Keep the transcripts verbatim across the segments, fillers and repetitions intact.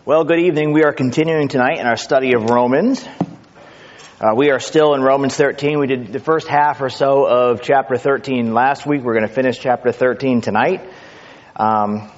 Well, good evening. We are continuing tonight in our study of Romans. Uh, we are still in Romans thirteen. We did the first half or so of chapter thirteen last week. We're going to finish chapter thirteen tonight. Um,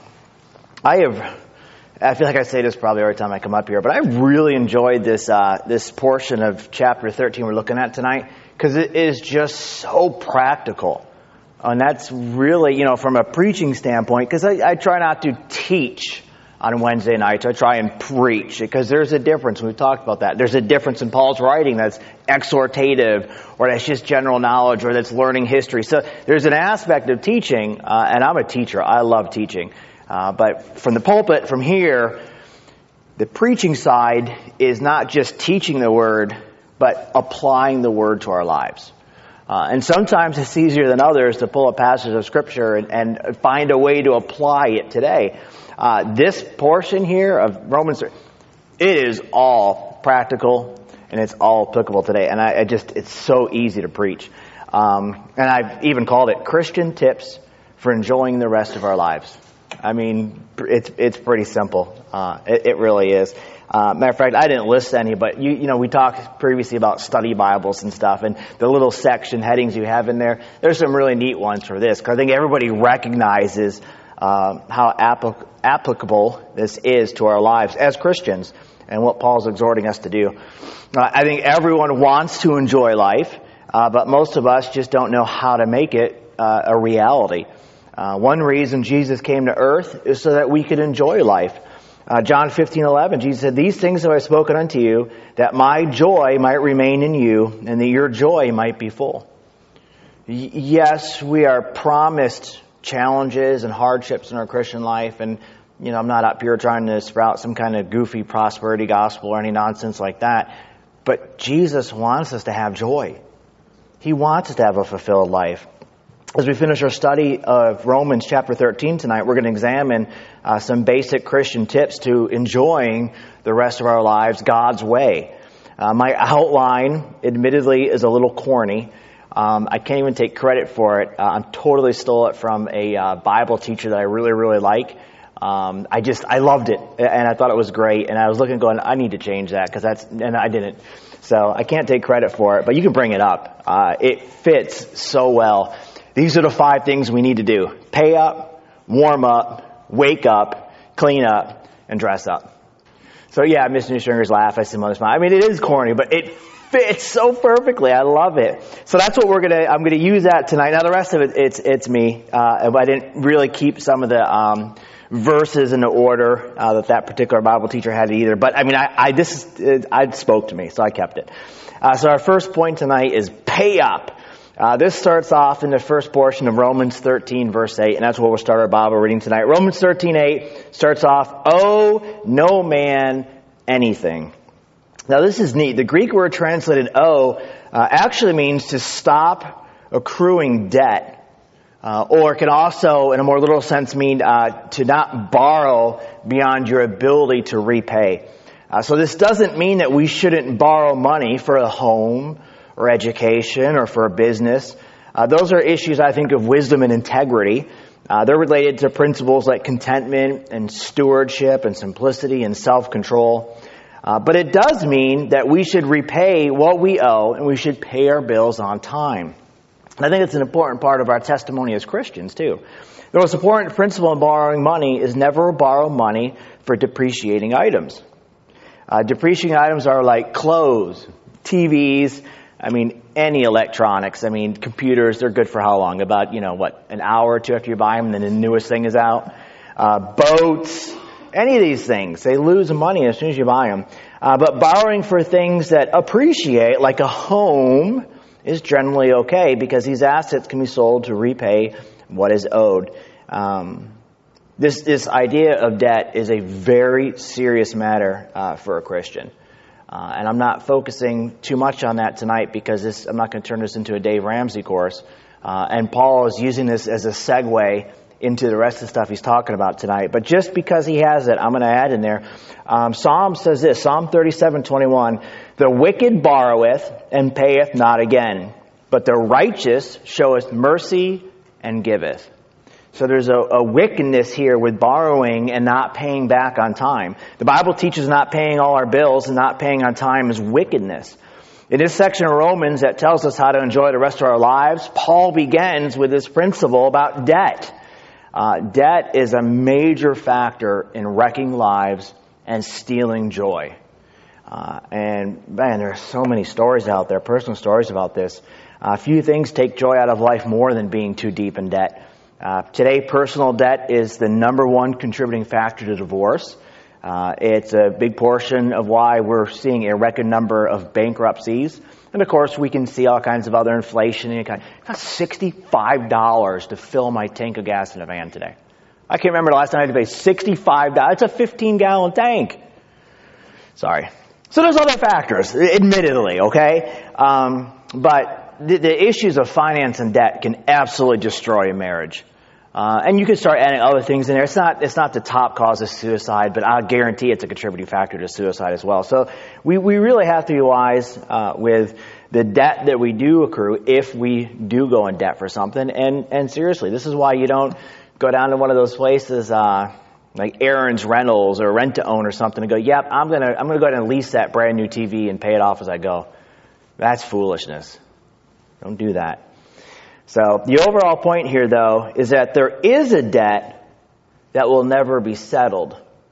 I have, I feel like I say this probably every time I come up here, but I really enjoyed this uh, this portion of chapter thirteen we're looking at tonight because it is just so practical. And that's really, you know, from a preaching standpoint, because I, I try not to teach on Wednesday nights. I try and preach because there's a difference. We've talked about that. There's a difference in Paul's writing that's exhortative or that's just general knowledge or that's learning history. So there's an aspect of teaching, uh, and I'm a teacher. I love teaching. Uh, but from the pulpit, from here, the preaching side is not just teaching the word, but applying the word to our lives. Uh, and sometimes it's easier than others to pull a passage of Scripture and, and find a way to apply it today. Uh, this portion here of Romans, it is all practical and it's all applicable today. And I, I just, it's so easy to preach. Um, and I've even called it Christian Tips for Enjoying the Rest of Our Lives. I mean, it's it's pretty simple. Uh, it, it really is. Uh, matter of fact, I didn't list any, but you you know, we talked previously about study Bibles and stuff, and the little section headings you have in there. There's some really neat ones for this, because I think everybody recognizes uh, how applic- applicable this is to our lives as Christians, and what Paul's exhorting us to do. Uh, I think everyone wants to enjoy life, uh, but most of us just don't know how to make it uh, a reality. Uh, one reason Jesus came to earth is so that we could enjoy life. Uh, John fifteen eleven, Jesus said, "These things have I spoken unto you, that my joy might remain in you, and that your joy might be full." Y- yes, we are promised challenges and hardships in our Christian life, and you know, I'm not up here trying to sprout some kind of goofy prosperity gospel or any nonsense like that. But Jesus wants us to have joy. He wants us to have a fulfilled life. As we finish our study of Romans chapter thirteen tonight, we're going to examine uh, some basic Christian tips to enjoying the rest of our lives God's way. Uh, my outline, admittedly, is a little corny. Um, I can't even take credit for it. Uh, I totally stole it from a uh, Bible teacher that I really, really like. Um, I just, I loved it, and I thought it was great. And I was looking, going, I need to change that because that's, and I didn't. So I can't take credit for it, but you can bring it up. Uh, it fits so well. These are the five things we need to do: pay up, warm up, wake up, clean up, and dress up. So yeah, Mister Newstringer's laugh. I see Mother's smile. I mean, it is corny, but it fits so perfectly. I love it. So that's what we're gonna. I'm gonna use that tonight. Now the rest of it, it's it's me. Uh, I didn't really keep some of the um, verses in the order uh, that that particular Bible teacher had either. But I mean, I, I this is, I spoke to me, so I kept it. Uh, so our first point tonight is pay up. Uh, this starts off in the first portion of Romans thirteen, verse eight, and that's where we'll start our Bible reading tonight. Romans thirteen eight starts off, "Owe no man anything." Now this is neat. The Greek word translated owe uh, actually means to stop accruing debt, uh, or it can also, in a more literal sense, mean uh, to not borrow beyond your ability to repay. Uh, so this doesn't mean that we shouldn't borrow money for a home, or education, or for a business. Uh, those are issues, I think, of wisdom and integrity. Uh, they're related to principles like contentment and stewardship and simplicity and self-control. Uh, but it does mean that we should repay what we owe and we should pay our bills on time. And I think it's an important part of our testimony as Christians, too. The most important principle in borrowing money is never borrow money for depreciating items. Uh, depreciating items are like clothes, T Vs, I mean, any electronics. I mean, computers, they're good for how long? About, you know, what, an hour or two after you buy them, and then the newest thing is out. Uh, boats, any of these things, they lose money as soon as you buy them. Uh, but borrowing for things that appreciate, like a home, is generally okay because these assets can be sold to repay what is owed. Um, this, this idea of debt is a very serious matter uh, for a Christian. Uh, and I'm not focusing too much on that tonight because this, I'm not going to turn this into a Dave Ramsey course. Uh, and Paul is using this as a segue into the rest of the stuff he's talking about tonight. But just because he has it, I'm going to add in there. Um, Psalm says this, Psalm thirty-seven twenty-one, "The wicked borroweth and payeth not again, but the righteous showeth mercy and giveth." So there's a, a wickedness here with borrowing and not paying back on time. The Bible teaches not paying all our bills and not paying on time is wickedness. In this section of Romans that tells us how to enjoy the rest of our lives, Paul begins with this principle about debt. Uh, debt is a major factor in wrecking lives and stealing joy. Uh, and man, there are so many stories out there, personal stories about this. A uh, few things take joy out of life more than being too deep in debt. Uh, today, personal debt is the number one contributing factor to divorce. Uh, it's a big portion of why we're seeing a record number of bankruptcies. And of course, we can see all kinds of other inflation. It costs sixty-five dollars to fill my tank of gas in a van today. I can't remember the last time I had to pay sixty-five dollars. It's a fifteen gallon tank. Sorry. So there's other factors, admittedly, okay? Um, but the, the issues of finance and debt can absolutely destroy a marriage. Uh, and you can start adding other things in there. It's not, it's not the top cause of suicide, but I'll guarantee it's a contributing factor to suicide as well. So we, we really have to be wise, uh, with the debt that we do accrue if we do go in debt for something. And, and seriously, this is why you don't go down to one of those places, uh, like Aaron's Rentals or Rent to Own or something and go, yep, I'm going to, I'm going to go ahead and lease that brand new T V and pay it off as I go. That's foolishness. Don't do that. So the overall point here, though, is that there is a debt that will never be settled.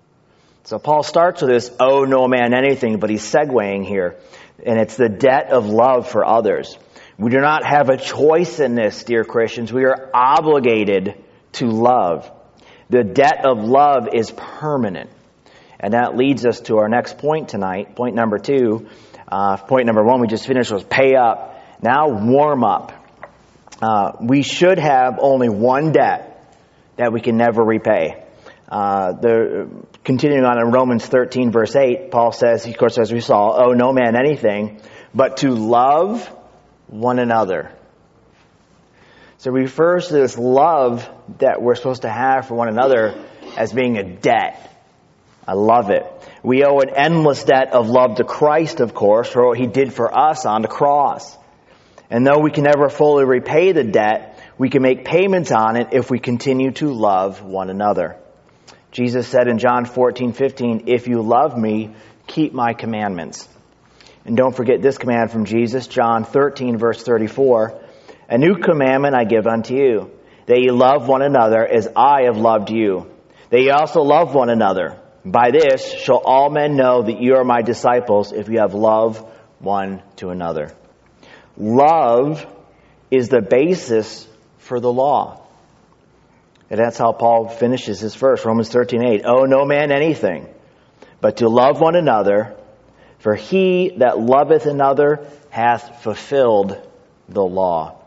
So Paul starts with this, owe no man anything, but he's segueing here. And it's the debt of love for others. We do not have a choice in this, dear Christians. We are obligated to love. The debt of love is permanent. And that leads us to our next point tonight. Point number two. Uh, point number one we just finished was pay up. Now warm up. Uh, we should have only one debt that we can never repay. Uh, the, continuing on in Romans thirteen verse eight, Paul says, of course, as we saw, owe no man anything, but to love one another. So it refers to this love that we're supposed to have for one another as being a debt. I love it. We owe an endless debt of love to Christ, of course, for what He did for us on the cross. And though we can never fully repay the debt, we can make payments on it if we continue to love one another. Jesus said in John fourteen fifteen, if you love me, keep my commandments. And don't forget this command from Jesus, John thirteen verse thirty-four, a new commandment I give unto you, that ye love one another as I have loved you, that ye also love one another. By this shall all men know that you are my disciples, if you have love one to another. Love is the basis for the law. And that's how Paul finishes his verse, Romans thirteen eight. Owe no man anything, but to love one another, for he that loveth another hath fulfilled the law.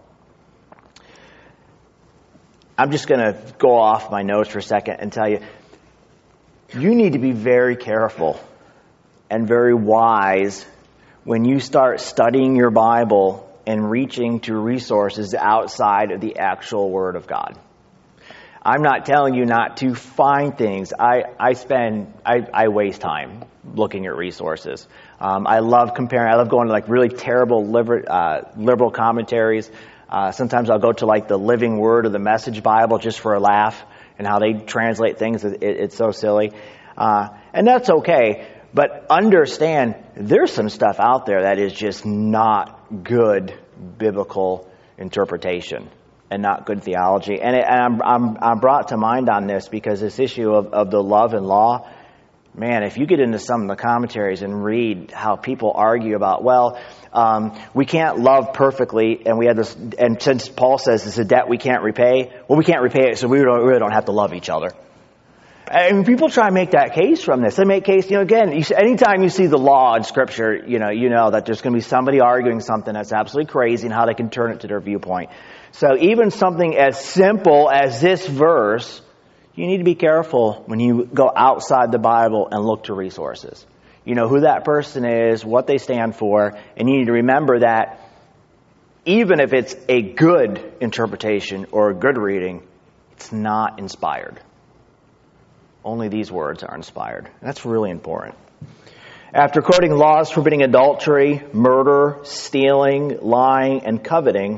I'm just going to go off my notes for a second and tell you, you need to be very careful and very wise when you start studying your Bible and reaching to resources outside of the actual Word of God. I'm not telling you not to find things. I, I spend, I, I waste time looking at resources. Um, I love comparing, I love going to like really terrible liber, uh, liberal commentaries. Uh, sometimes I'll go to like the Living Word or the Message Bible just for a laugh and how they translate things. It, it, it's so silly. Uh, and that's okay. But understand, there's some stuff out there that is just not good biblical interpretation and not good theology. And, it, and I'm, I'm, I'm brought to mind on this because this issue of, of the love and law, man, if you get into some of the commentaries and read how people argue about, well, um, we can't love perfectly, and we have this, and since Paul says it's a debt we can't repay, well, we can't repay it, so we don't, really don't have to love each other. And people try to make that case from this. They make case, you know, again, you, anytime you see the law in Scripture, you know, you know that there's going to be somebody arguing something that's absolutely crazy and how they can turn it to their viewpoint. So even something as simple as this verse, you need to be careful when you go outside the Bible and look to resources. You know who that person is, what they stand for, and you need to remember that even if it's a good interpretation or a good reading, it's not inspired. Only these words are inspired. That's really important. After quoting laws forbidding adultery, murder, stealing, lying, and coveting,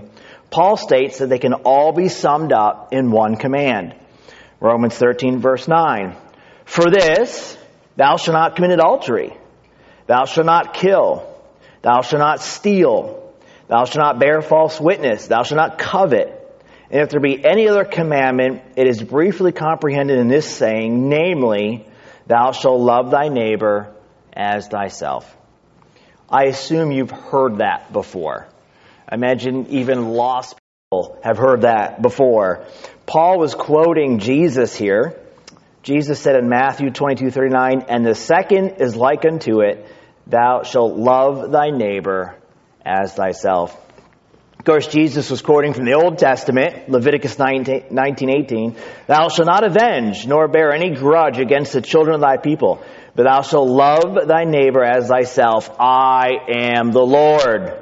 Paul states that they can all be summed up in one command. Romans thirteen, verse nine. For this, thou shalt not commit adultery. Thou shalt not kill. Thou shalt not steal. Thou shalt not bear false witness. Thou shalt not covet. And if there be any other commandment, it is briefly comprehended in this saying, namely, thou shalt love thy neighbor as thyself. I assume you've heard that before. I imagine even lost people have heard that before. Paul was quoting Jesus here. Jesus said in Matthew twenty-two thirty-nine, and the second is like unto it, thou shalt love thy neighbor as thyself. Of course, Jesus was quoting from the Old Testament, Leviticus nineteen eighteen, thou shalt not avenge, nor bear any grudge against the children of thy people, but thou shalt love thy neighbor as thyself. I am the Lord.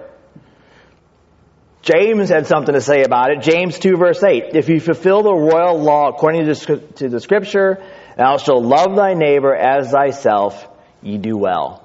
James had something to say about it. James two verse eight. If you fulfill the royal law according to the Scripture, thou shalt love thy neighbor as thyself, ye do well.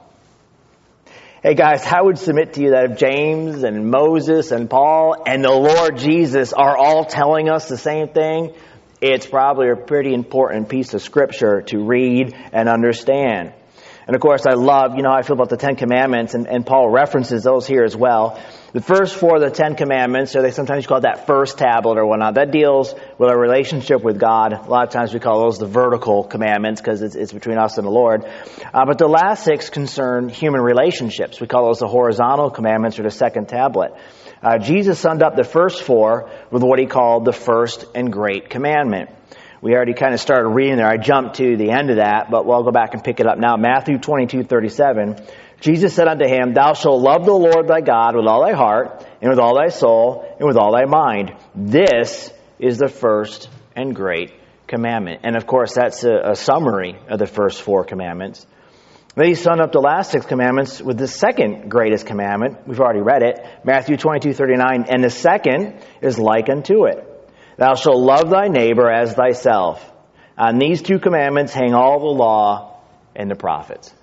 Hey guys, I would submit to you that if James and Moses and Paul and the Lord Jesus are all telling us the same thing, it's probably a pretty important piece of Scripture to read and understand. And of course, I love, you know how I feel about the Ten Commandments, and, and Paul references those here as well. The first four of the Ten Commandments, or they sometimes call it that first tablet or whatnot, that deals with our relationship with God. A lot of times we call those the vertical commandments because it's, it's between us and the Lord. Uh, but the last six concern human relationships. We call those the horizontal commandments or the second tablet. Uh, Jesus summed up the first four with what he called the first and great commandment. We already kind of started reading there. I jumped to the end of that, but we'll go back and pick it up now. Matthew twenty-two thirty-seven. Jesus said unto him, thou shalt love the Lord thy God with all thy heart, and with all thy soul, and with all thy mind. This is the first and great commandment. And of course, that's a, a summary of the first four commandments. Then he summed up the last six commandments with the second greatest commandment. We've already read it. Matthew twenty-two thirty-nine. And the second is like unto it. Thou shalt love thy neighbor as thyself. On these two commandments hang all the law and the prophets.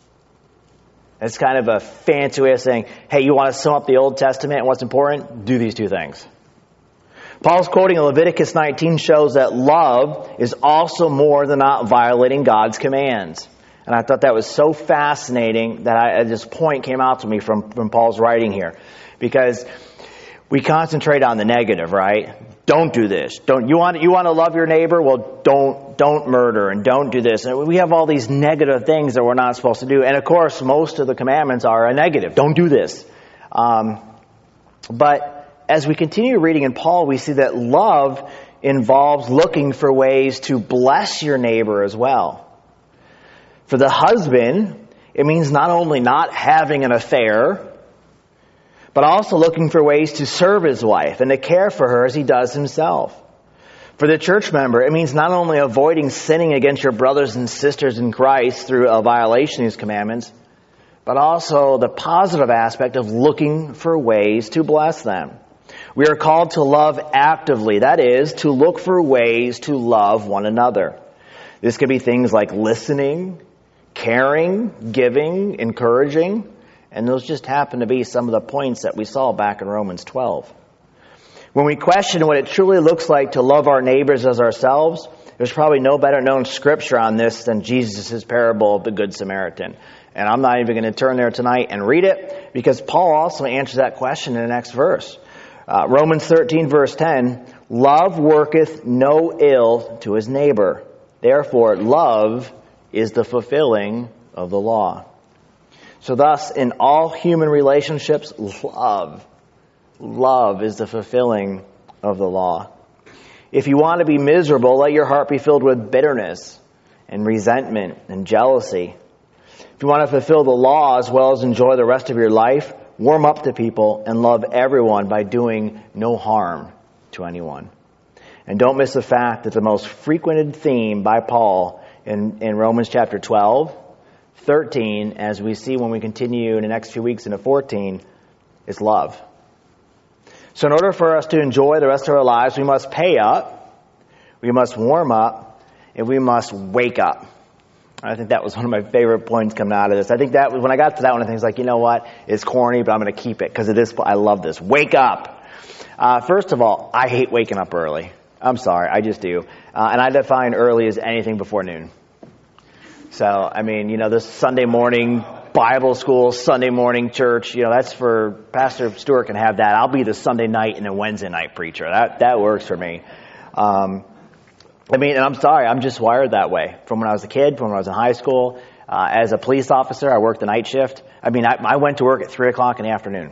It's kind of a fancy way of saying, hey, you want to sum up the Old Testament and what's important? Do these two things. Paul's quoting Leviticus nineteen shows that love is also more than not violating God's commands. And I thought that was so fascinating that I, this point came out to me from, from Paul's writing here. Because we concentrate on the negative, right? Don't do this. Don't you want you want to love your neighbor? Well, don't don't murder and don't do this. And we have all these negative things that we're not supposed to do. And of course, most of the commandments are a negative. Don't do this. Um, but as we continue reading in Paul, we see that love involves looking for ways to bless your neighbor as well. For the husband, it means not only not having an affair, but also looking for ways to serve his wife and to care for her as he does himself. For the church member, it means not only avoiding sinning against your brothers and sisters in Christ through a violation of these commandments, but also the positive aspect of looking for ways to bless them. We are called to love actively, that is, to look for ways to love one another. This could be things like listening, caring, giving, encouraging. And those just happen to be some of the points that we saw back in Romans twelve. When we question what it truly looks like to love our neighbors as ourselves, there's probably no better known scripture on this than Jesus' parable of the Good Samaritan. And I'm not even going to turn there tonight and read it, because Paul also answers that question in the next verse. Uh, Romans thirteen verse ten, love worketh no ill to his neighbor. Therefore, love is the fulfilling of the law. So thus, in all human relationships, love, love is the fulfilling of the law. If you want to be miserable, let your heart be filled with bitterness and resentment and jealousy. If you want to fulfill the law as well as enjoy the rest of your life, warm up to people and love everyone by doing no harm to anyone. And don't miss the fact that the most frequented theme by Paul in, in Romans chapter twelve, thirteen, as we see when we continue in the next few weeks into fourteen, is love. So in order for us to enjoy the rest of our lives, we must pay up, we must warm up, and we must wake up. I think that was one of my favorite points coming out of this. I think that when I got to that one, I think it's like, you know what? It's corny, but I'm going to keep it because it is. I love this. Wake up. Uh, first of all, I hate waking up early. I'm sorry, I just do. Uh, and I define early as anything before noon. So, I mean, you know, this Sunday morning Bible school, Sunday morning church, you know, that's for, Pastor Stewart can have that. I'll be the Sunday night and the Wednesday night preacher. That that works for me. Um, I mean, and I'm sorry, I'm just wired that way. From when I was a kid, from when I was in high school, uh, as a police officer, I worked the night shift. I mean, I, I went to work at three o'clock in the afternoon.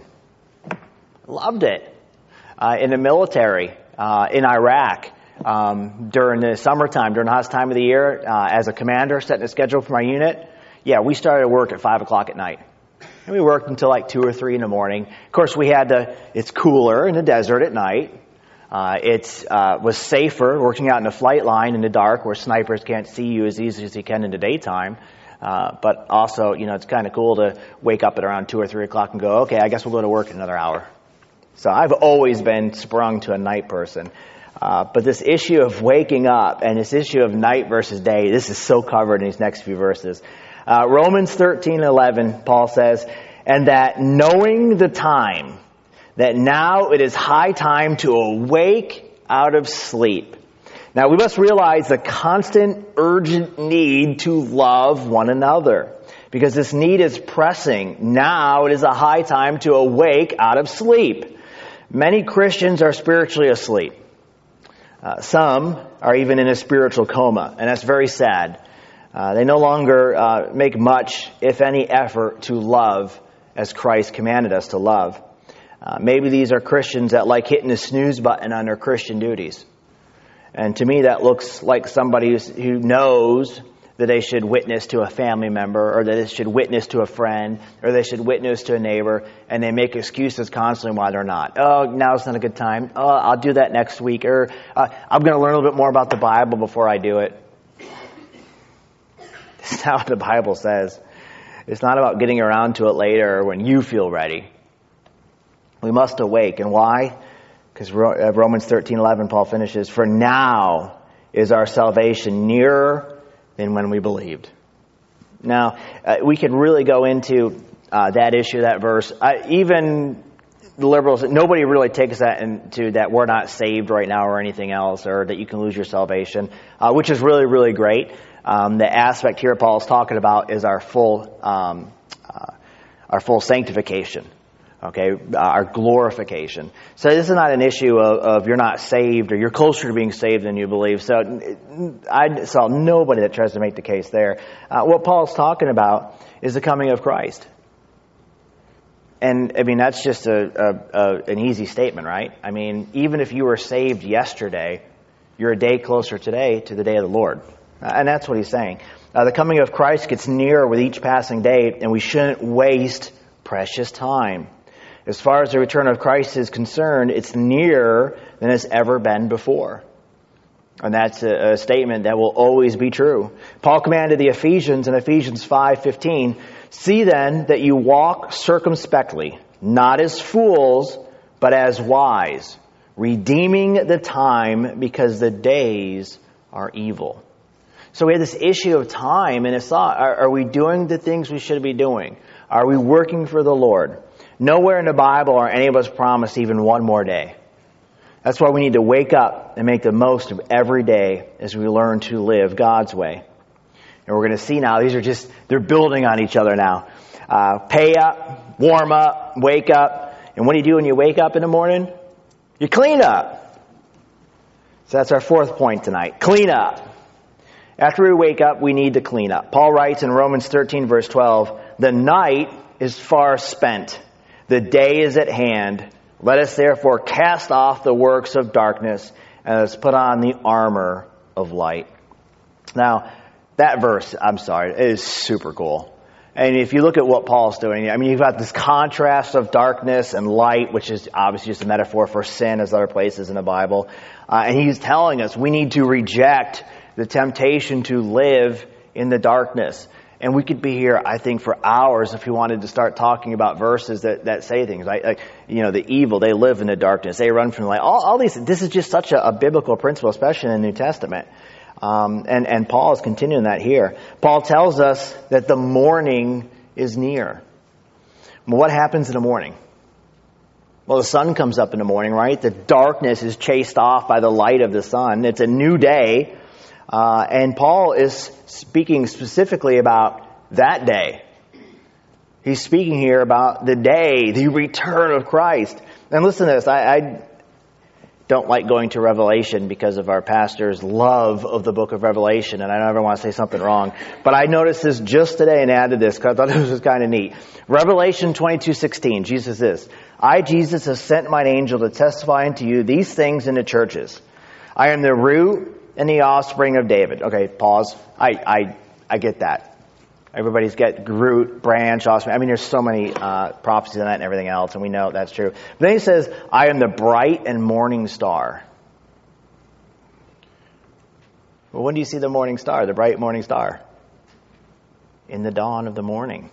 Loved it. Uh, in the military, uh, in Iraq, um, during the summertime, during the hottest time of the year, uh, as a commander, setting a schedule for my unit, yeah, we started work at five o'clock at night. And we worked until like two or three in the morning. Of course, we had to, it's cooler in the desert at night. Uh, it uh, was safer working out in a flight line in the dark where snipers can't see you as easy as they can in the daytime. Uh, but also, you know, it's kind of cool to wake up at around two or three o'clock and go, okay, I guess we'll go to work in another hour. So I've always been sprung to a night person. Uh, but this issue of waking up and this issue of night versus day, this is so covered in these next few verses. Uh, Romans thirteen eleven, Paul says, and that knowing the time, that now it is high time to awake out of sleep. Now we must realize the constant, urgent need to love one another, because this need is pressing. Now it is a high time to awake out of sleep. Many Christians are spiritually asleep. Uh, some are even in a spiritual coma, and that's very sad. Uh, they no longer uh, make much, if any, effort to love as Christ commanded us to love. Uh, maybe these are Christians that like hitting the snooze button on their Christian duties. And to me, that looks like somebody who's, who knows that they should witness to a family member, or that they should witness to a friend, or they should witness to a neighbor, and they make excuses constantly why they're not. Oh, now's not a good time. Oh, I'll do that next week. Or uh, I'm going to learn a little bit more about the Bible before I do it. That's not what the Bible says. It's not about getting around to it later or when you feel ready. We must awake. And why? Because Romans thirteen eleven, Paul finishes, for now is our salvation nearer than when we believed. Now, uh, we could really go into uh, that issue, that verse. Uh, even the liberals, nobody really takes that into that we're not saved right now or anything else, or that you can lose your salvation, uh, which is really, really great. Um, the aspect here Paul is talking about is our full, um, uh, our full sanctification. Okay, uh, our glorification. So this is not an issue of, of you're not saved or you're closer to being saved than you believe. So I saw nobody that tries to make the case there. Uh, what Paul's talking about is the coming of Christ. And I mean, that's just a, a, a an easy statement, right? I mean, even if you were saved yesterday, you're a day closer today to the day of the Lord. Uh, and that's what he's saying. Uh, the coming of Christ gets nearer with each passing day, and we shouldn't waste precious time. As far as the return of Christ is concerned, it's nearer than it's ever been before. And that's a, a statement that will always be true. Paul commanded the Ephesians in Ephesians five fifteen, see then that you walk circumspectly, not as fools, but as wise, redeeming the time because the days are evil. So we have this issue of time, and it's not, are, are we doing the things we should be doing? Are we working for the Lord? Nowhere in the Bible are any of us promised even one more day. That's why we need to wake up and make the most of every day as we learn to live God's way. And we're going to see now, these are just, they're building on each other now. Uh, pay up, warm up, wake up. And what do you do when you wake up in the morning? You clean up. So that's our fourth point tonight. Clean up. After we wake up, we need to clean up. Paul writes in Romans thirteen, verse twelve, the night is far spent. The day is at hand. Let us therefore cast off the works of darkness and let's put on the armor of light. Now, that verse, I'm sorry, it is super cool. And if you look at what Paul's doing, I mean, you've got this contrast of darkness and light, which is obviously just a metaphor for sin as other places in the Bible. Uh, and he's telling us we need to reject the temptation to live in the darkness. And we could be here, I think, for hours if we wanted to start talking about verses that, that say things like, like, you know, the evil, they live in the darkness, they run from the light. All, all these, this is just such a, a biblical principle, especially in the New Testament. Um, and, and Paul is continuing that here. Paul tells us that the morning is near. Well, what happens in the morning? Well, the sun comes up in the morning, right? The darkness is chased off by the light of the sun. It's a new day. Uh, and Paul is speaking specifically about that day. He's speaking here about the day, the return of Christ. And listen to this. I, I don't like going to Revelation because of our pastor's love of the book of Revelation, and I don't ever want to say something wrong. But I noticed this just today and added this because I thought this was kind of neat. Revelation twenty-two sixteen, Jesus says, I, Jesus, have sent mine angel to testify unto you these things in the churches. I am the root and the offspring of David. Okay, pause. I I, I get that. Everybody's got root, branch, offspring. I mean, there's so many uh, prophecies in that and everything else, and we know that's true. But then he says, I am the bright and morning star. Well, when do you see the morning star, the bright morning star? In the dawn of the morning.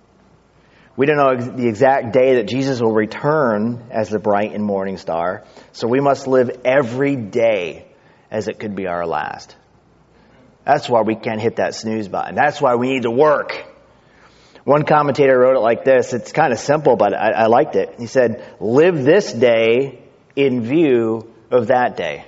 We don't know the exact day that Jesus will return as the bright and morning star, so we must live every day as it could be our last. That's why we can't hit that snooze button. That's why we need to work. One commentator wrote it like this. It's kind of simple, but I, I liked it. He said, live this day in view of that day.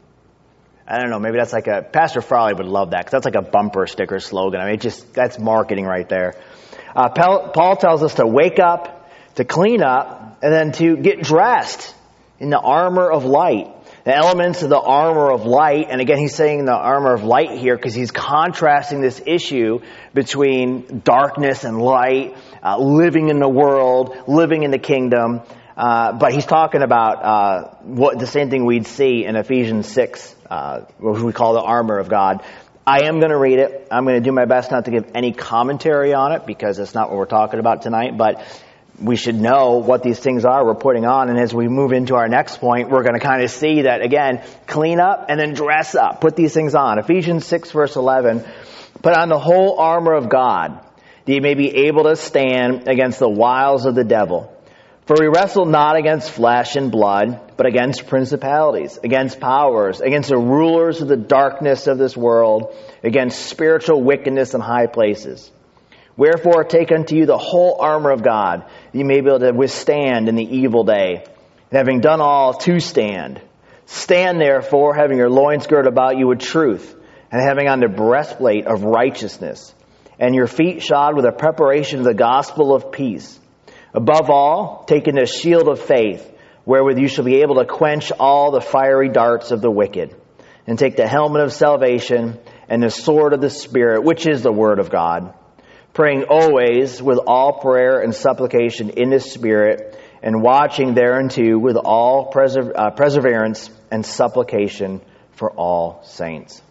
I don't know, maybe that's like a, Pastor Frawley would love that, because that's like a bumper sticker slogan. I mean, it just, that's marketing right there. Uh, Paul tells us to wake up, to clean up, and then to get dressed in the armor of light. The elements of the armor of light, and again he's saying the armor of light here because he's contrasting this issue between darkness and light, uh, living in the world, living in the kingdom. Uh, but he's talking about uh, what the same thing we'd see in Ephesians six, uh, what we call the armor of God. I am going to read it. I'm going to do my best not to give any commentary on it because that's not what we're talking about tonight. But we should know what these things are we're putting on. And as we move into our next point, we're going to kind of see that, again, clean up and then dress up. Put these things on. Ephesians six, verse eleven. Put on the whole armor of God, that you may be able to stand against the wiles of the devil. For we wrestle not against flesh and blood, but against principalities, against powers, against the rulers of the darkness of this world, against spiritual wickedness in high places. Wherefore take unto you the whole armor of God, that you may be able to withstand in the evil day. And having done all, to stand. Stand therefore, having your loins girded about you with truth, and having on the breastplate of righteousness, and your feet shod with the preparation of the gospel of peace. Above all, taking the shield of faith, wherewith you shall be able to quench all the fiery darts of the wicked. And take the helmet of salvation, and the sword of the Spirit, which is the word of God. Praying always with all prayer and supplication in the Spirit, and watching thereunto with all preser- uh, perseverance and supplication for all saints.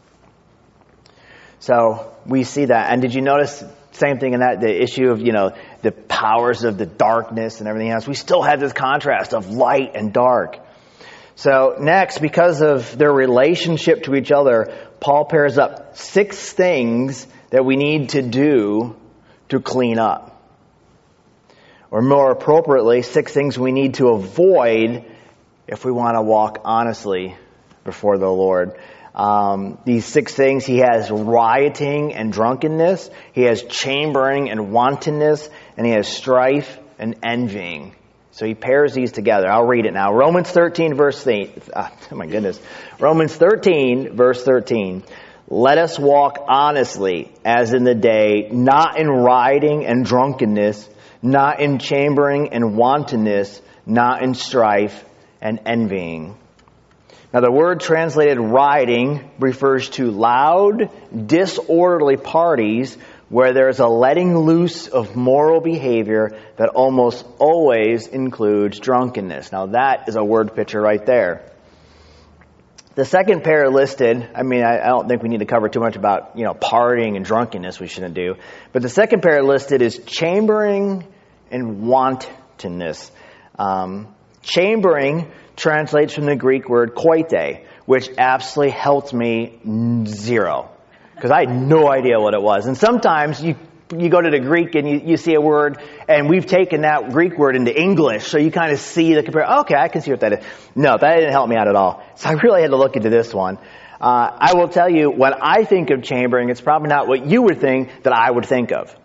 So we see that. And did you notice same thing in that, the issue of, you know, the powers of the darkness and everything else? We still have this contrast of light and dark. So next, because of their relationship to each other, Paul pairs up six things that we need to do to clean up. Or more appropriately, six things we need to avoid if we want to walk honestly before the Lord. Um, these six things, he has rioting and drunkenness, he has chambering and wantonness, and he has strife and envying. So he pairs these together. I'll read it now. Romans thirteen, verse eight. Oh my goodness. Romans thirteen, verse thirteen. Let us walk honestly as in the day, not in rioting and drunkenness, not in chambering and wantonness, not in strife and envying. Now the word translated rioting refers to loud, disorderly parties where there is a letting loose of moral behavior that almost always includes drunkenness. Now that is a word picture right there. The second pair listed, I mean, I, I don't think we need to cover too much about, you know, partying and drunkenness, we shouldn't do. But the second pair listed is chambering and wantonness. Um, chambering translates from the Greek word koite, which absolutely helped me zero. Because I had no idea what it was. And sometimes you you go to the Greek and you, you see a word, and we've taken that Greek word into English, so you kind of see the comparison. Okay, I can see what that is. No, that didn't help me out at all. So I really had to look into this one. Uh, I will tell you, when I think of chambering, it's probably not what you would think that I would think of.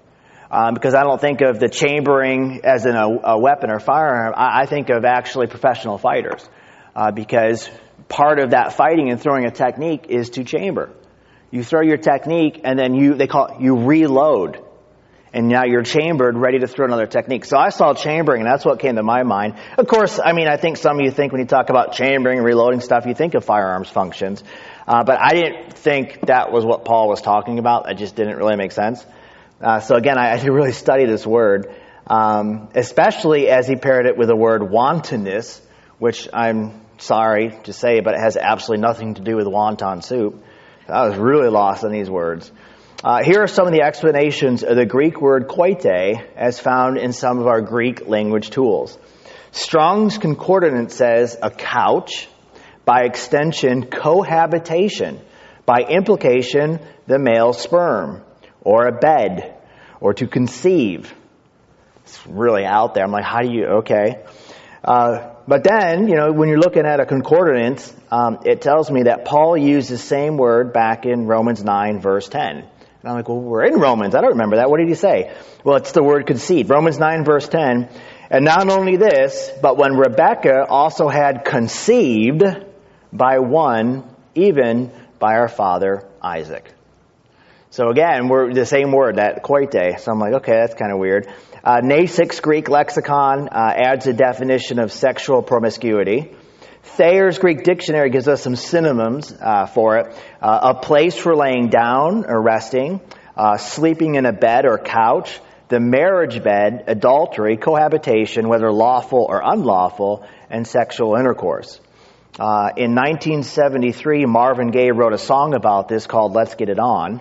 Um, because I don't think of the chambering as in a, a weapon or firearm. I, I think of actually professional fighters. Uh, because part of that fighting and throwing a technique is to chamber. You throw your technique and then you, they call it, you reload. And now you're chambered, ready to throw another technique. So I saw chambering, and that's what came to my mind. Of course, I mean, I think some of you think when you talk about chambering and reloading stuff, you think of firearms functions. Uh, but I didn't think that was what Paul was talking about. It just didn't really make sense. Uh, so again, I, I had to really study this word, um, especially as he paired it with the word wantonness, which I'm sorry to say, but it has absolutely nothing to do with wonton soup. I was really lost on these words. Uh, here are some of the explanations of the Greek word koite as found in some of our Greek language tools. Strong's Concordance says a couch, by extension cohabitation, by implication the male sperm, or a bed, or to conceive. It's really out there. I'm like, how do you, okay. Uh, but then, you know, when you're looking at a concordance, um, it tells me that Paul used the same word back in Romans nine, verse ten. And I'm like, well, we're in Romans. I don't remember that. What did he say? Well, it's the word conceive. Romans nine, verse ten. And not only this, but when Rebekah also had conceived by one, even by our father Isaac. So again, we're the same word, that koite. So I'm like, okay, that's kind of weird. Uh, Nasick's Greek lexicon uh, adds a definition of sexual promiscuity. Thayer's Greek dictionary gives us some synonyms uh, for it. Uh, a place for laying down or resting, uh, sleeping in a bed or couch, the marriage bed, adultery, cohabitation, whether lawful or unlawful, and sexual intercourse. Uh, in nineteen seventy-three, Marvin Gaye wrote a song about this called Let's Get It On.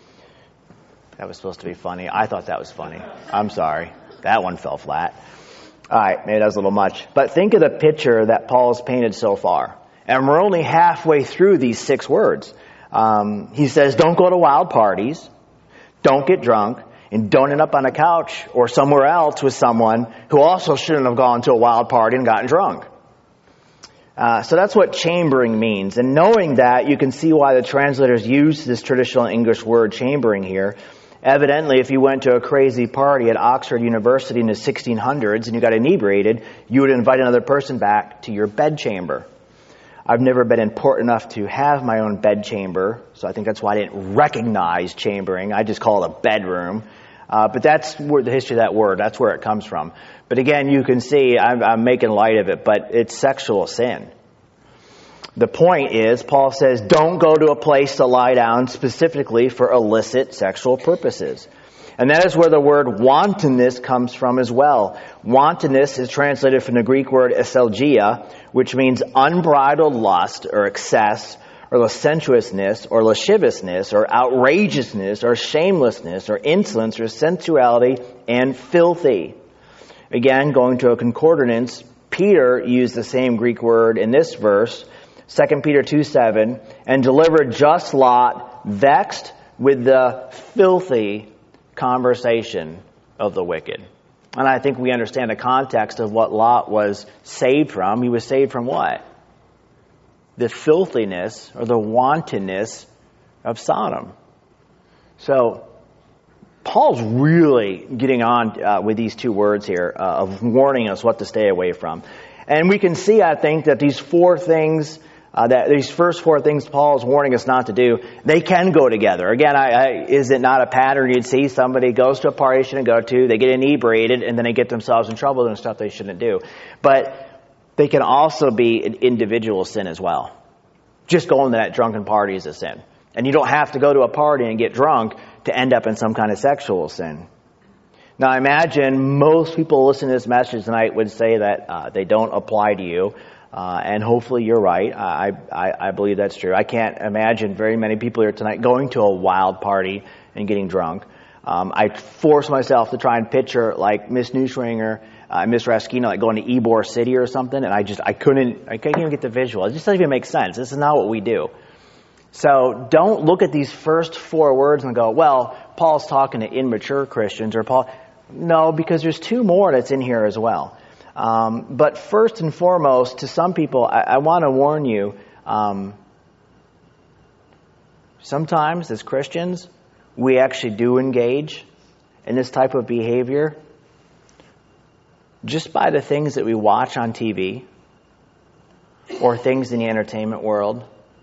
That was supposed to be funny. I thought that was funny. I'm sorry. That one fell flat. All right, maybe that was a little much. But think of the picture that Paul's painted so far. And we're only halfway through these six words. Um, he says, don't go to wild parties, don't get drunk, and don't end up on a couch or somewhere else with someone who also shouldn't have gone to a wild party and gotten drunk. Uh, so that's what chambering means. And knowing that, you can see why the translators use this traditional English word chambering here. Evidently, if you went to a crazy party at Oxford University in the sixteen hundreds and you got inebriated, you would invite another person back to your bedchamber. I've never been important enough to have my own bedchamber, so I think that's why I didn't recognize chambering. I just call it a bedroom. Uh, but that's where the history of that word. That's where it comes from. But again, you can see I'm, I'm making light of it, but it's sexual sin. The point is, Paul says, don't go to a place to lie down specifically for illicit sexual purposes. And that is where the word wantonness comes from as well. Wantonness is translated from the Greek word eselgia, which means unbridled lust or excess or licentiousness or lasciviousness or outrageousness or shamelessness or insolence or sensuality and filthy. Again, going to a concordance, Peter used the same Greek word in this verse, Second Peter two seven, and delivered just Lot, vexed with the filthy conversation of the wicked. And I think we understand the context of what Lot was saved from. He was saved from what? The filthiness or the wantonness of Sodom. So Paul's really getting on uh, with these two words here uh, of warning us what to stay away from. And we can see, I think, that these four things Uh, that these first four things Paul is warning us not to do, they can go together. Again, I, I, is it not a pattern? You'd see somebody goes to a party they shouldn't go to, they get inebriated, and then they get themselves in trouble doing stuff they shouldn't do. But they can also be an individual sin as well. Just going to that drunken party is a sin. And you don't have to go to a party and get drunk to end up in some kind of sexual sin. Now, I imagine most people listening to this message tonight would say that uh, they don't apply to you. Uh, and hopefully you're right. I, I, I believe that's true. I can't imagine very many people here tonight going to a wild party and getting drunk. Um, I force myself to try and picture like Miss Neusringer, uh, Miss Raskina, like going to Ybor City or something, and I just, I couldn't, I couldn't even get the visual. It just doesn't even make sense. This is not what we do. So don't look at these first four words and go, well, Paul's talking to immature Christians, or Paul. No, because there's two more that's in here as well. Um, but first and foremost, to some people, I, I want to warn you, um, sometimes as Christians, we actually do engage in this type of behavior just by the things that we watch on T V or things in the entertainment world.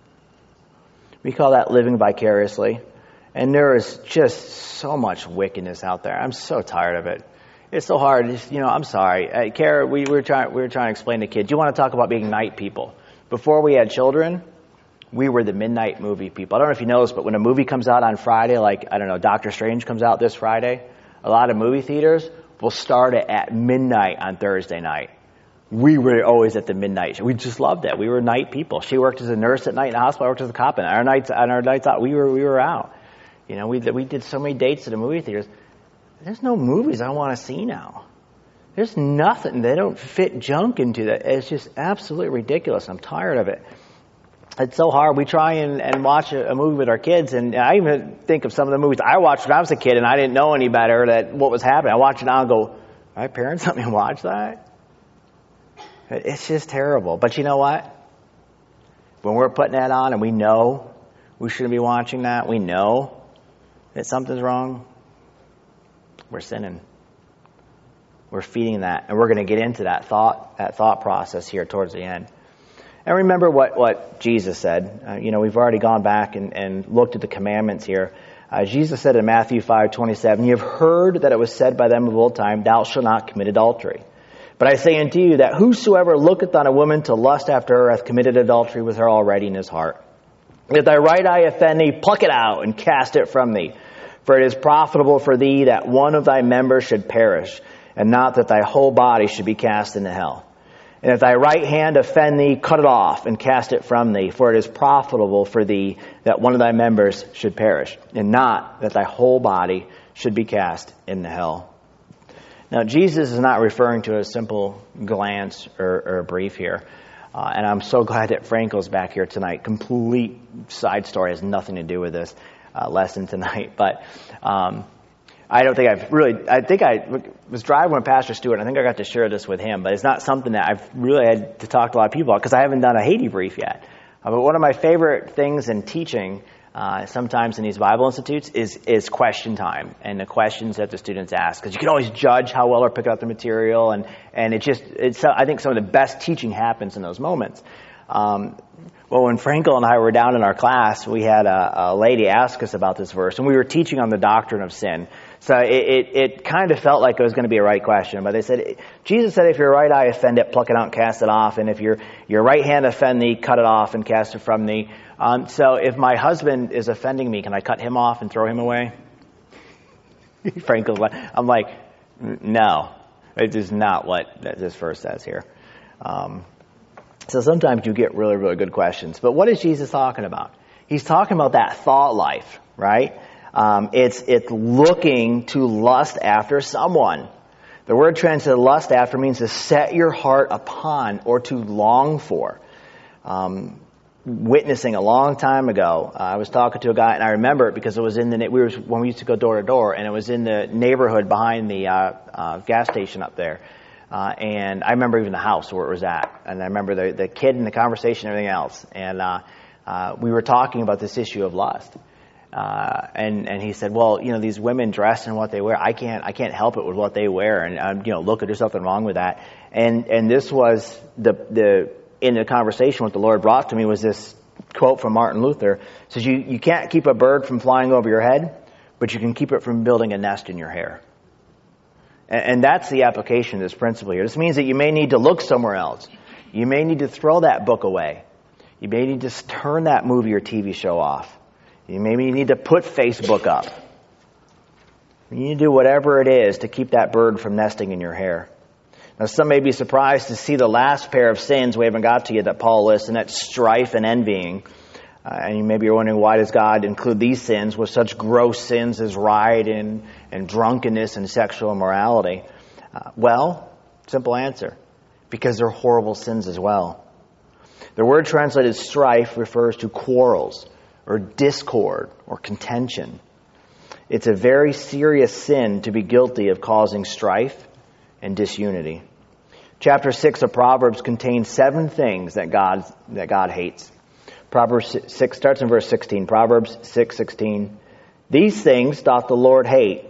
We call that living vicariously. And there is just so much wickedness out there. I'm so tired of it. It's so hard. Just, you know, I'm sorry. Uh, Kara, we, we, were trying, we were trying to explain to kids. You want to talk about being night people. Before we had children, we were the midnight movie people. I don't know if you know this, but when a movie comes out on Friday, like, I don't know, Doctor Strange comes out this Friday, a lot of movie theaters will start it at midnight on Thursday night. We were always at the midnight show. We just loved it. We were night people. She worked as a nurse at night in the hospital. I worked as a cop. And our nights, on our nights out, we were we were out. You know, we we did so many dates at the movie theaters. There's no movies I want to see now. There's nothing. They don't fit junk into that. It's just absolutely ridiculous. I'm tired of it. It's so hard. We try and, and watch a, a movie with our kids, and I even think of some of the movies I watched when I was a kid, and I didn't know any better that what was happening. I watch it now and go, my parents let me watch that? It's just terrible. But you know what? When we're putting that on and we know we shouldn't be watching that, we know that something's wrong, we're sinning. We're feeding that. And we're going to get into that thought, that thought process here towards the end. And remember what, what Jesus said. Uh, you know, we've already gone back and, and looked at the commandments here. Uh, Jesus said in Matthew five twenty-seven, "You have heard that it was said by them of old time, thou shalt not commit adultery. But I say unto you that whosoever looketh on a woman to lust after her hath committed adultery with her already in his heart. If thy right eye offend thee, pluck it out and cast it from thee. For it is profitable for thee that one of thy members should perish, and not that thy whole body should be cast into hell. And if thy right hand offend thee, cut it off and cast it from thee. For it is profitable for thee that one of thy members should perish, and not that thy whole body should be cast into hell." Now, Jesus is not referring to a simple glance or, or a brief here. Uh, and I'm so glad that Franco's back here tonight. Complete side story, has nothing to do with this uh, lesson tonight. But um, I don't think I've really, I think I was driving with Pastor Stewart. I think I got to share this with him. But it's not something that I've really had to talk to a lot of people about because I haven't done a Haiti brief yet. Uh, but one of my favorite things in teaching Uh, sometimes in these Bible institutes is is question time and the questions that the students ask, because you can always judge how well they're picking up the material, and and it just it's I think some of the best teaching happens in those moments. Um, well, when Frankel and I were down in our class, we had a, a lady ask us about this verse, and we were teaching on the doctrine of sin. So it, it, it kind of felt like it was going to be a right question, but they said, Jesus said, if your right eye offend it, pluck it out and cast it off, and if your your right hand offend thee, cut it off and cast it from thee. Um, so if my husband is offending me, can I cut him off and throw him away? Frankel's like, I'm like, no, it is not what this verse says here. Um, so sometimes you get really, really good questions. But what is Jesus talking about? He's talking about that thought life, right? Um, it's it's looking to lust after someone. The word translated lust after means to set your heart upon or to long for. Um, witnessing a long time ago, uh, I was talking to a guy, and I remember it because it was in the we were when we used to go door to door, and it was in the neighborhood behind the uh, uh, gas station up there. Uh, and I remember even the house where it was at, and I remember the the kid and the conversation, and everything else. And uh, uh, we were talking about this issue of lust. Uh, and, and he said, well, you know, these women dress in what they wear. I can't, I can't help it with what they wear. And, um, you know, look, there's something wrong with that. And, and this was the, the, in the conversation, what the Lord brought to me was this quote from Martin Luther. It says, you, you can't keep a bird from flying over your head, but you can keep it from building a nest in your hair. And, and that's the application of this principle here. This means that you may need to look somewhere else. You may need to throw that book away. You may need to turn that movie or T V show off. You maybe need to put Facebook up. You need to do whatever it is to keep that bird from nesting in your hair. Now, some may be surprised to see the last pair of sins we haven't got to yet that Paul lists, and that's strife and envying. Uh, and you may be wondering, why does God include these sins with such gross sins as riot and, and drunkenness and sexual immorality? Uh, well, simple answer. Because they're horrible sins as well. The word translated strife refers to quarrels, or discord, or contention. It's a very serious sin to be guilty of causing strife and disunity. Chapter six of Proverbs contains seven things that God that God hates. Proverbs six starts in verse sixteen. Proverbs six sixteen. These things doth the Lord hate,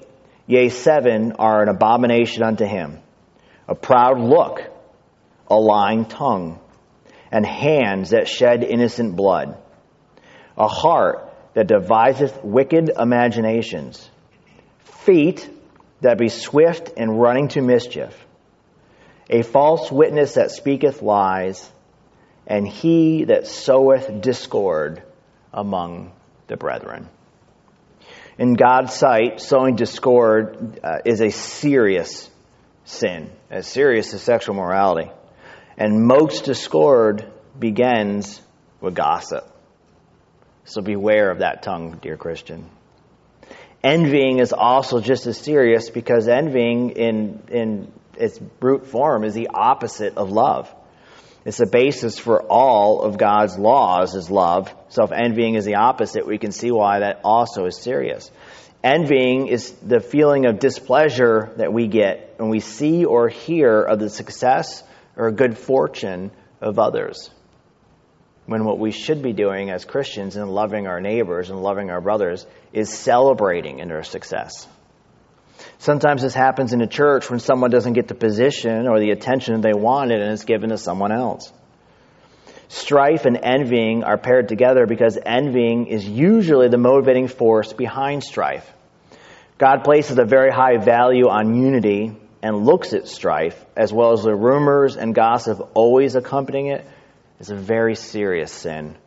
Yea, seven are an abomination unto him. A proud look, a lying tongue, and hands that shed innocent blood. A heart that deviseth wicked imaginations. Feet that be swift in running to mischief. A false witness that speaketh lies, and he that soweth discord among the brethren. In God's sight, sowing discord uh, is a serious sin, as serious as sexual morality. And most discord begins with gossip. So beware of that tongue, dear Christian. Envying is also just as serious, because envying in in its brute form is the opposite of love. It's the basis for all of God's laws is love. So if envying is the opposite, we can see why that also is serious. Envying is the feeling of displeasure that we get when we see or hear of the success or good fortune of others. When what we should be doing as Christians in loving our neighbors and loving our brothers is celebrating in their success. Sometimes this happens in a church when someone doesn't get the position or the attention they wanted and it's given to someone else. Strife and envying are paired together because envying is usually the motivating force behind strife. God places a very high value on unity and looks at strife, as well as the rumors and gossip always accompanying it, as a very serious sin.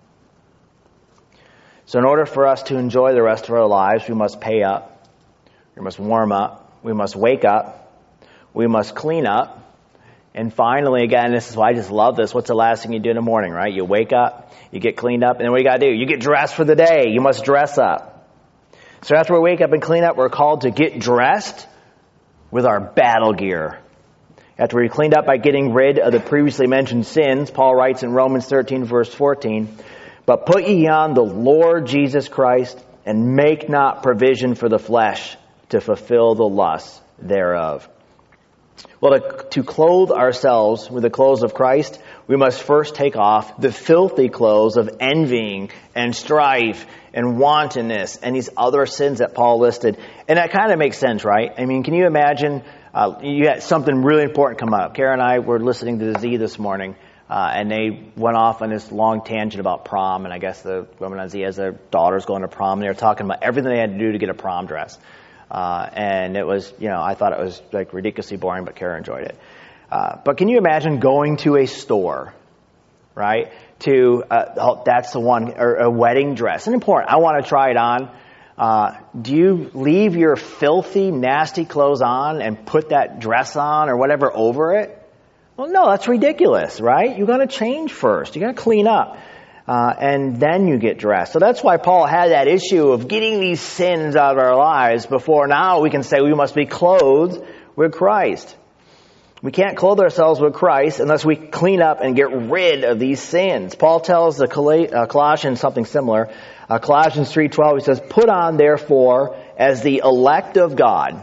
So in order for us to enjoy the rest of our lives, we must pay up. We must warm up. We must wake up. We must clean up. And finally, again, this is why I just love this. What's the last thing you do in the morning, right? You wake up, you get cleaned up, and then what do you got to do? You get dressed for the day. You must dress up. So after we wake up and clean up, we're called to get dressed with our battle gear. After we're cleaned up by getting rid of the previously mentioned sins, Paul writes in Romans thirteen, verse fourteen, "But put ye on the Lord Jesus Christ, and make not provision for the flesh to fulfill the lusts thereof." Well, to, to clothe ourselves with the clothes of Christ, we must first take off the filthy clothes of envying and strife and wantonness and these other sins that Paul listed. And that kind of makes sense, right? I mean, can you imagine uh, you had something really important come up? Kara and I were listening to the Z this morning, uh, and they went off on this long tangent about prom, and I guess the woman on Z has their daughters going to prom, and they were talking about everything they had to do to get a prom dress. Uh, and it was, you know, I thought it was like ridiculously boring, but Kara enjoyed it. Uh, but can you imagine going to a store, right? To, uh, oh, that's the one, or a wedding dress. And important, I want to try it on. Uh, do you leave your filthy, nasty clothes on and put that dress on or whatever over it? Well, no, that's ridiculous, right? You got to change first. You got to clean up. Uh, and then you get dressed. So that's why Paul had that issue of getting these sins out of our lives before now we can say we must be clothed with Christ. We can't clothe ourselves with Christ unless we clean up and get rid of these sins. Paul tells the Colossians something similar. Uh, Colossians three twelve, he says, "Put on therefore as the elect of God."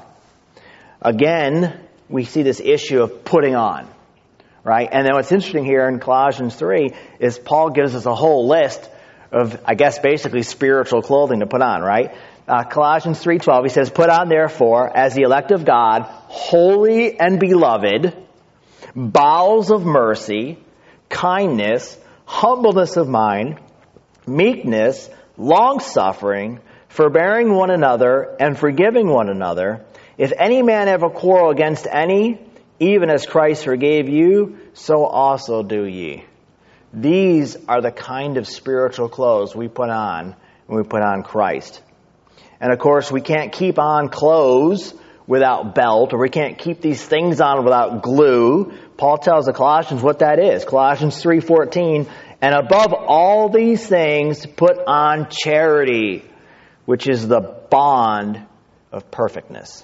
Again, we see this issue of putting on. Right? And then what's interesting here in Colossians three is Paul gives us a whole list of, I guess, basically spiritual clothing to put on, right? Uh, Colossians three twelve, he says, "Put on therefore as the elect of God, holy and beloved, bowels of mercy, kindness, humbleness of mind, meekness, long-suffering, forbearing one another, and forgiving one another. If any man have a quarrel against any, even as Christ forgave you, so also do ye." These are the kind of spiritual clothes we put on when we put on Christ. And of course, we can't keep on clothes without belt, or we can't keep these things on without glue. Paul tells the Colossians what that is. Colossians three fourteen, "And above all these things, put on charity, which is the bond of perfectness."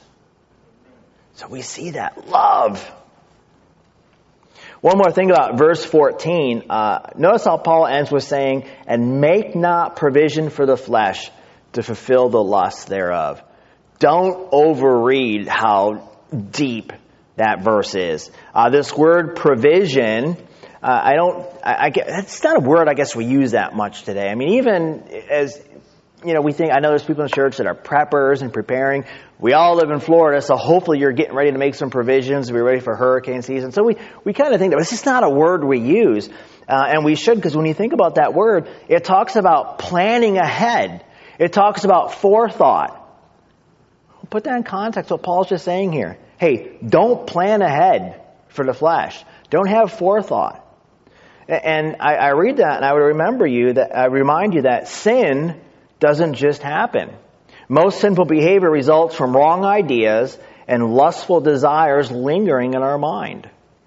So we see that love. One more thing about verse fourteen. Uh, notice how Paul ends with saying, "And make not provision for the flesh to fulfill the lusts thereof." Don't overread how deep that verse is. Uh, this word provision, uh, I don't, I, I get, it's not a word I guess we use that much today. I mean, even as you know, we think, I know there's people in the church that are preppers and preparing. We all live in Florida, so hopefully you're getting ready to make some provisions to be ready for hurricane season. So we, we kind of think that, but it's just not a word we use. Uh, and we should, because when you think about that word, it talks about planning ahead. It talks about forethought. Put that in context, what Paul's just saying here. Hey, don't plan ahead for the flesh. Don't have forethought. And I, I read that, and I would remember you that I remind you that sin doesn't just happen. Most sinful behavior results from wrong ideas and lustful desires lingering in our mind.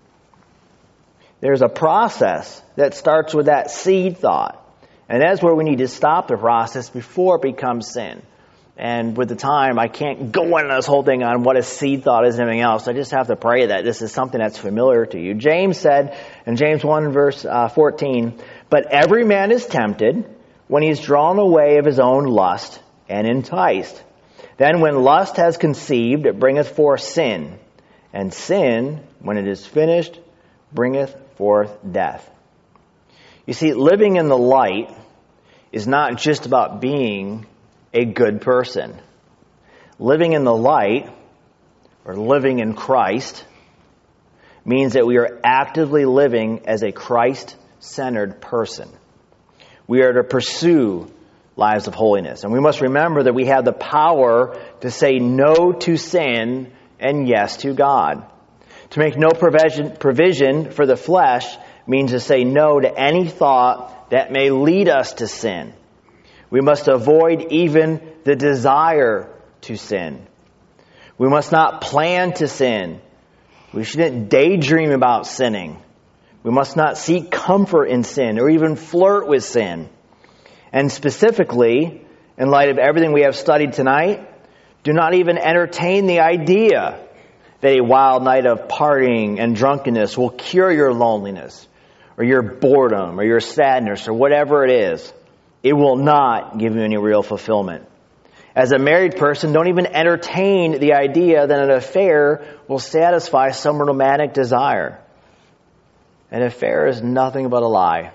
There's a process that starts with that seed thought. And that's where we need to stop the process before it becomes sin. And with the time, I can't go into this whole thing on what a seed thought is and everything else. I just have to pray that this is something that's familiar to you. James said in James one verse uh, fourteen, "But every man is tempted when he is drawn away of his own lust and enticed. Then when lust has conceived, it bringeth forth sin. And sin, when it is finished, bringeth forth death." You see, living in the light is not just about being a good person. Living in the light, or living in Christ, means that we are actively living as a Christ-centered person. We are to pursue lives of holiness. And we must remember that we have the power to say no to sin and yes to God. To make no provision, provision for the flesh means to say no to any thought that may lead us to sin. We must avoid even the desire to sin. We must not plan to sin. We shouldn't daydream about sinning. We must not seek comfort in sin or even flirt with sin. And specifically, in light of everything we have studied tonight, do not even entertain the idea that a wild night of partying and drunkenness will cure your loneliness or your boredom or your sadness or whatever it is. It will not give you any real fulfillment. As a married person, don't even entertain the idea that an affair will satisfy some romantic desire. An affair is nothing but a lie.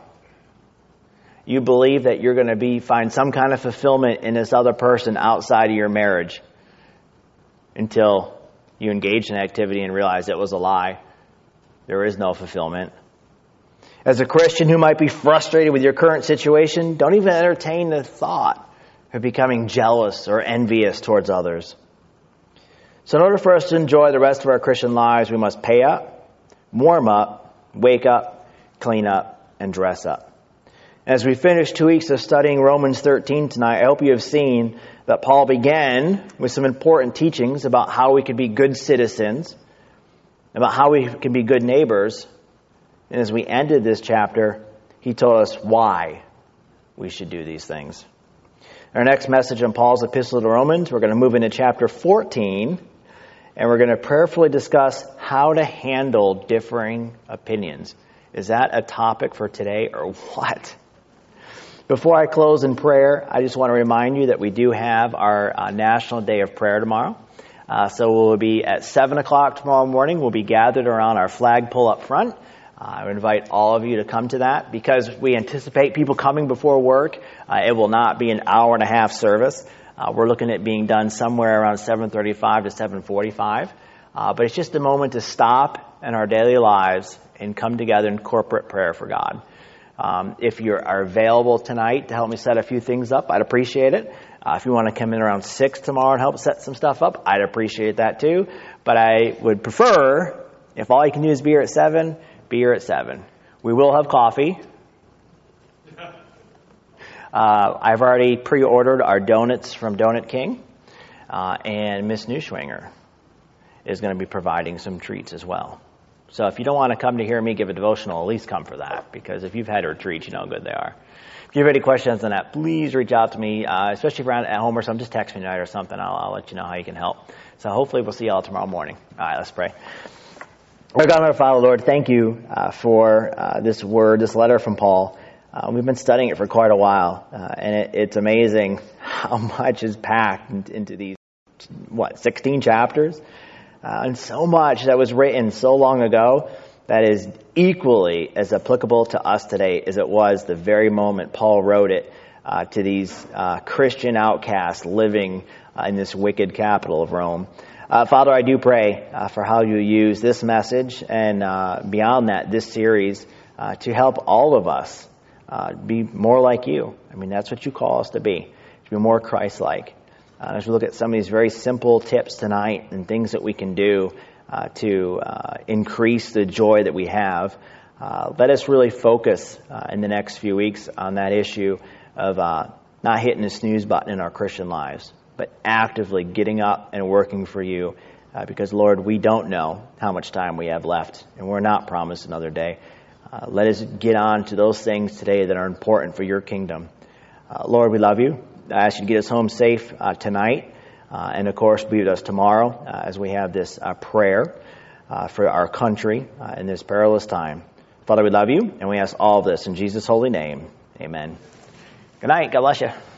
You believe that you're going to be find some kind of fulfillment in this other person outside of your marriage until you engage in activity and realize it was a lie. There is no fulfillment. As a Christian who might be frustrated with your current situation, don't even entertain the thought of becoming jealous or envious towards others. So in order for us to enjoy the rest of our Christian lives, we must pay up, warm up, wake up, clean up, and dress up. As we finish two weeks of studying Romans thirteen tonight, I hope you have seen that Paul began with some important teachings about how we can be good citizens, about how we can be good neighbors. And as we ended this chapter, he told us why we should do these things. Our next message on Paul's epistle to Romans, we're going to move into chapter fourteen, and we're going to prayerfully discuss how to handle differing opinions. Is that a topic for today or what? Before I close in prayer, I just want to remind you that we do have our uh, National Day of Prayer tomorrow. Uh, so we'll be at seven o'clock tomorrow morning. We'll be gathered around our flagpole up front. Uh, I would invite all of you to come to that. Because we anticipate people coming before work, uh, it will not be an hour and a half service. Uh, we're looking at being done somewhere around seven thirty-five to seven forty-five. Uh, but it's just a moment to stop in our daily lives and come together in corporate prayer for God. Um, if you are available tonight to help me set a few things up, I'd appreciate it. Uh, if you want to come in around six tomorrow and help set some stuff up, I'd appreciate that too. But I would prefer, if all you can do is be here at seven, be here at seven. We will have coffee. Uh, I've already pre-ordered our donuts from Donut King, uh, and Miss Neuschwinger is going to be providing some treats as well. So if you don't want to come to hear me give a devotional, at least come for that, because if you've had a retreat, you know how good they are. If you have any questions on that, please reach out to me, uh, especially if you're at home or something. Just text me tonight or something. I'll, I'll let you know how you can help. So hopefully we'll see you all tomorrow morning. All right, let's pray. Our God, our Father, Lord, thank you uh, for uh, this word, this letter from Paul. Uh, we've been studying it for quite a while, uh, and it, it's amazing how much is packed into, into these, what, sixteen chapters? Uh, and so much that was written so long ago that is equally as applicable to us today as it was the very moment Paul wrote it. Uh, uh, to these uh, Christian outcasts living uh, in this wicked capital of Rome. Uh, Father, I do pray uh, for how you use this message and uh, beyond that, this series, uh, to help all of us uh, be more like you. I mean, that's what you call us to be, to be more Christ-like. Uh, as we look at some of these very simple tips tonight and things that we can do uh, to uh, increase the joy that we have, uh, let us really focus uh, in the next few weeks on that issue of uh, not hitting the snooze button in our Christian lives, but actively getting up and working for you. Uh, because, Lord, we don't know how much time we have left, and we're not promised another day. Uh, let us get on to those things today that are important for your kingdom. Uh, Lord, we love you. I ask you to get us home safe uh, tonight, uh, and of course be with us tomorrow uh, as we have this uh, prayer uh, for our country uh, in this perilous time. Father, we love you, and we ask all of this in Jesus' holy name. Amen. Good night. God bless you.